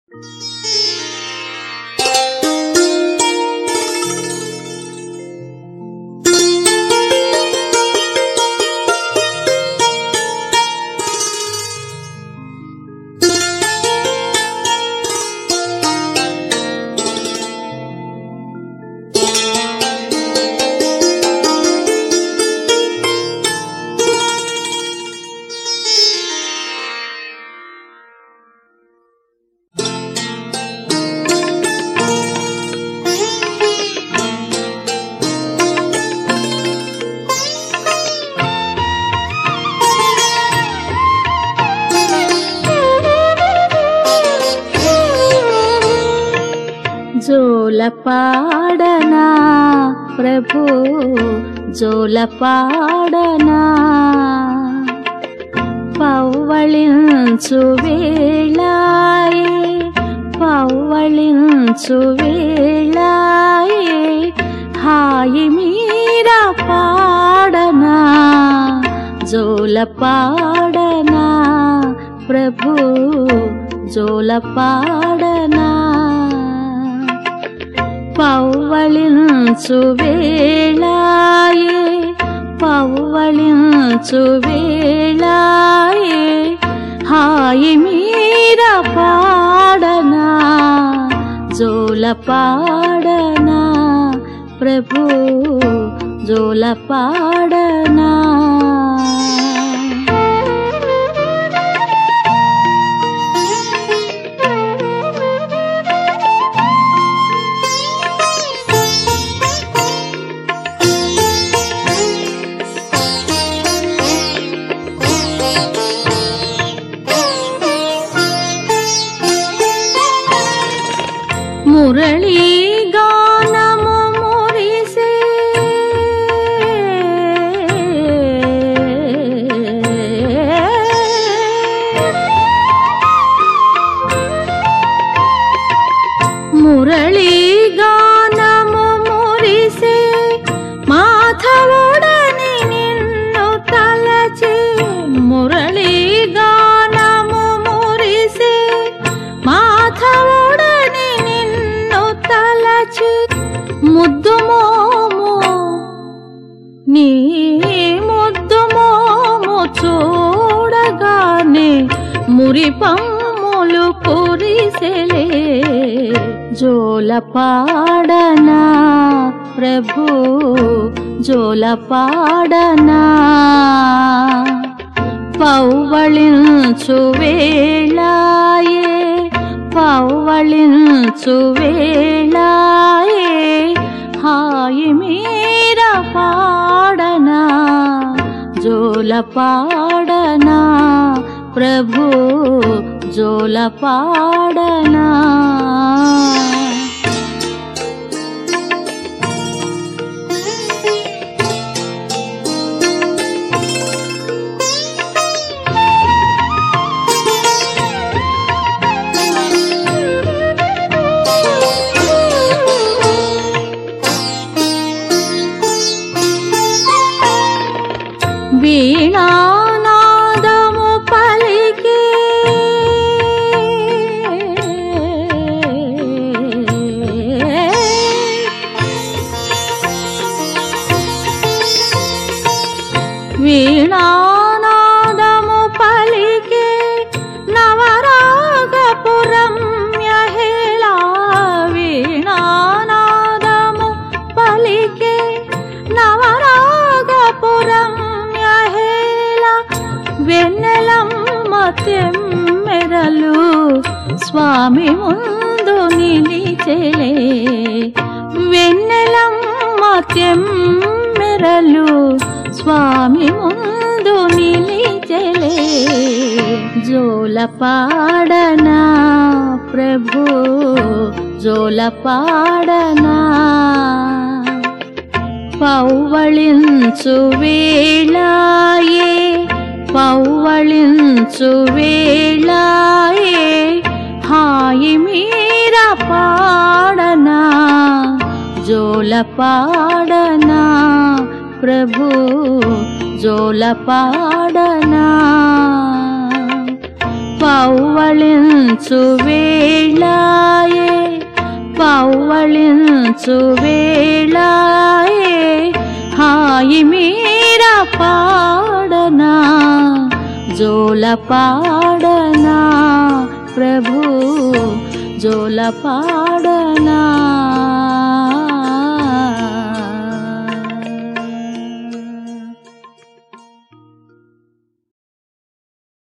జోలపాడనా ప్రభు జోలపాడనా పవ్వళించు వేళాయే పవ్వళించు వేళాయే హాయి మీర పాడనా జోలపాడనా ప్రభు జోలపాడనా పవ్వళించు వేళాయే పవ్వళించు వేళాయే హాయి మీర పాడనా జోలపాడనా ప్రభు జోలపాడనా మురళీ గానము మురిసే మురళీ గానము మురిసే మాధవుడని నిన్ను తలచి మురళీ గానము మురిసే మాధవుడని ముద్దు మోము నీ ముద్దు మోము చూడగానే మురిపమ్ములు కురిసెలే జోలపాడనా ప్రభు జోలపాడనా పవ్వళించు వేళాయే పవ్వళించు వేళాయే హాయి మీర పాడనా జోలపాడనా ప్రభు జోలపాడనా వీణానాదము పలికే వీణానాదము పలికే నవరాగపురం యహేళా వీణానాదము పలికే నవరాగపురం వెన్నెలమ్మ తెమ్మెరలు స్వామి ముందు నిలిచెలే వెన్నెలమ్మ తెమ్మెరలు స్వామి ముందు నిలిచెలే జోలపాడనా ప్రభు జోలపాడనా పవ్వళించు వేళాయే పవ్వళించు వేళాయే హాయి మీర పాడనా జోలపాడనా ప్రభు జోలపాడనా పౌవళించు వేళాయే పౌవళించు వేళాయే హాయి మీర పాడనా జోల పాడనా ప్రభు జోల పాడనా